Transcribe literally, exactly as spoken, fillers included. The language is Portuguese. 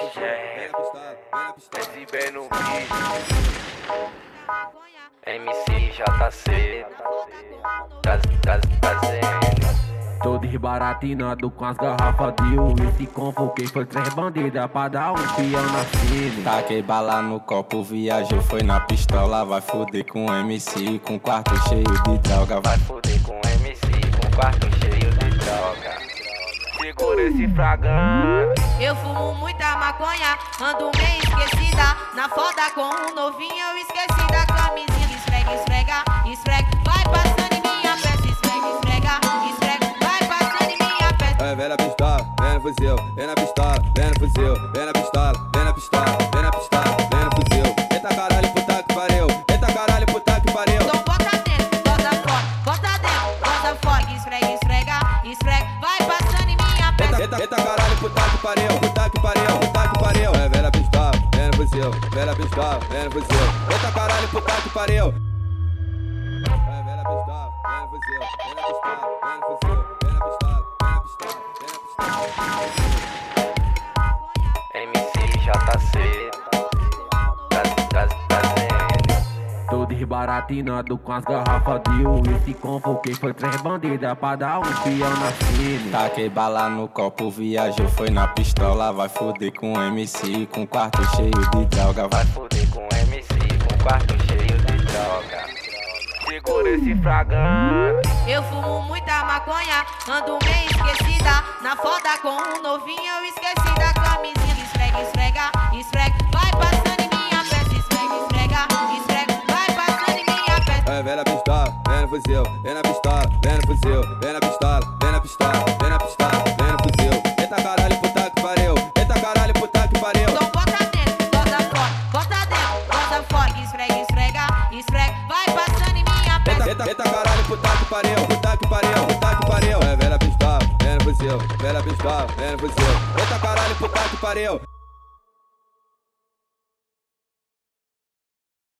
Esse bem no vídeo. M C J C traz, traz, trazendo. Tô desbaratinado com as garrafas de uísque. Convoquei, foi três bandidas pra dar um peão na cine. Taquei bala no copo, viajou, foi na pistola. Vai foder com M C, com quarto cheio de droga. Vai foder com M C, com quarto cheio de droga. Segura esse fragante. Eu fumo muita maconha, ando meio esquecida. Na foda com um novinho eu esqueci da camisinha. Esfrega, esfrega, esfrega, vai passando em minha peça. Esfrega, esfrega, esfrega, vai passando em minha peça. É, vem na pistola, vem no fuzil, vem na pistola, vem no fuzil, vem na pistola, vem na pistola, vem na pistola, vem no fuzil. Eita caralho, puta que pariu, eita caralho, puta que pariu. Então bota dentro, bota fora, bota dentro, bota fora. Esfrega, esfrega, esfrega, vai passando em minha peça. Eita, eita caralho, puta que pariu, puta que pariu, puta que pariu. É, vem na pistola, vem no fuzil, vem na pistola, vem no fuzil. Eita caralho, puta que pariu. É, vem na pistola, vem no fuzil, vem na pistola, vem no fuzil, vem na pistola, vem na pistola, vem na pistola. M C J C traz, traz, trazendo. Tô desbaratinado com as garrafas de uísque. Convoquei, foi três bandidas pra dar um peão na cine. Taquei bala no copo, viajou, foi na pistola. Vai foder com M C, com quarto cheio de droga. Vai foder com M C, com quarto cheio de droga. Segura esse fragante. Eu fumo muita maconha, ando meio esquecida. Na foda com um novinho eu esqueci da camisinha. Esfrega, esfrega, esfrega, vai passando em minha peça. Esfrega, esfrega, esfrega, vai passando em minha peça. É, vem na pistola, vem no fuzil, vem na pistola, vem no fuzil, vem na pistola, vem na pistola, vem na pistola, vem no fuzil. Eita caralho, puta que pariu, eita caralho, puta que pariu. Então bota dentro, bota fora, bota dentro, bota fora. Esfrega, esfrega, esfrega, vai passando em minha peça. Eita, eita caralho, puta que pariu, puta que pariu, puta que pariu. É, vem na pistola, vem no fuzil, vem na pistola, vem no fuzil. Eita caralho, puta que pariu.